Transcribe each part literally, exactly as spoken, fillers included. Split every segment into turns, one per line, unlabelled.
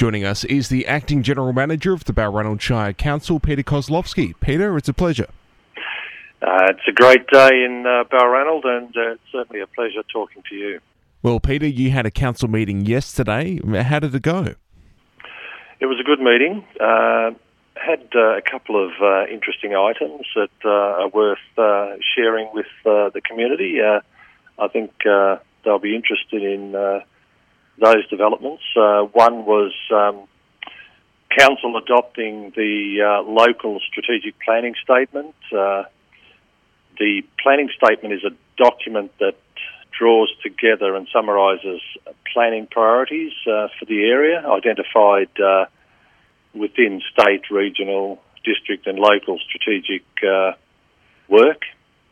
Joining us is the Acting General Manager of the Balranald Shire Council, Peter Kozlowski. Peter, it's a pleasure.
Uh, it's a great day in uh, Balranald, and uh, it's certainly a pleasure talking to you.
Well, Peter, you had a council meeting yesterday. How did it go?
It was a good meeting. Uh, had uh, a couple of uh, interesting items that uh, are worth uh, sharing with uh, the community. Uh, I think uh, they'll be interested in uh, those developments. Uh, one was um, Council adopting the uh, local strategic planning statement. Uh, the planning statement is a document that draws together and summarises planning priorities uh, for the area, identified uh, within state, regional, district and local strategic uh, work.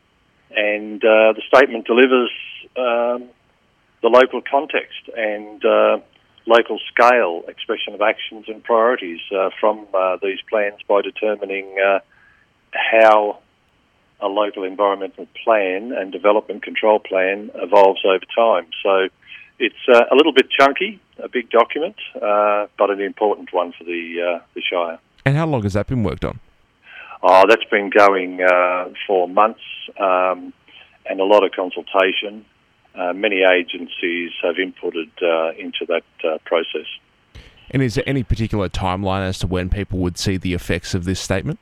And uh, the statement delivers um, the local context and uh, local scale expression of actions and priorities uh, from uh, these plans by determining uh, how a local environmental plan and development control plan evolves over time. So it's uh, a little bit chunky, a big document, uh, but an important one for the uh, the Shire.
And how long has that been worked on?
Oh, that's been going uh, for months um, and a lot of consultation. Uh, many agencies have inputted uh, into that uh, process.
And is there any particular timeline as to when people would see the effects of this statement?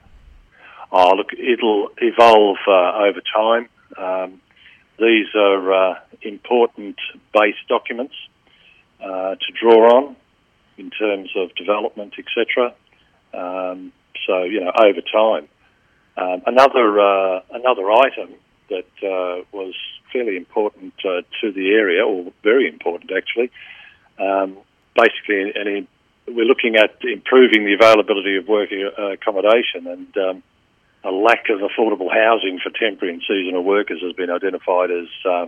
Oh, look, it'll evolve uh, over time. Um, these are uh, important base documents uh, to draw on in terms of development, et cetera. Um, so, you know, over time. Um, another uh, another item that uh, was fairly important uh, to the area, or very important actually, um, basically, and we're looking at improving the availability of working uh, accommodation, and um, a lack of affordable housing for temporary and seasonal workers has been identified as um,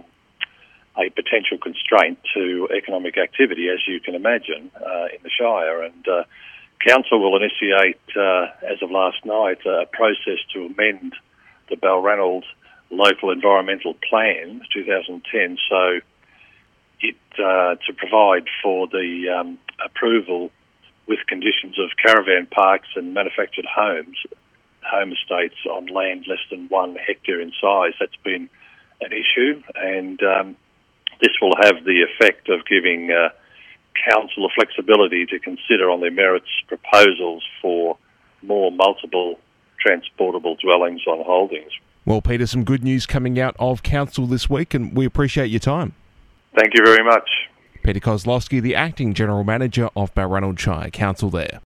a potential constraint to economic activity, as you can imagine, uh, in the Shire. And uh, Council will initiate, uh, as of last night, a process to amend the Balranald Local Environmental Plan two thousand ten, so it uh, to provide for the um, approval with conditions of caravan parks and manufactured homes, home estates on land less than one hectare in size. That's been an issue, and um, this will have the effect of giving uh, Council the flexibility to consider on their merits proposals for more multiple transportable dwellings on holdings.
Well, Peter, some good news coming out of Council this week, and we appreciate your time.
Thank you very much.
Peter Kozlowski, the Acting General Manager of Balranald Shire Council there.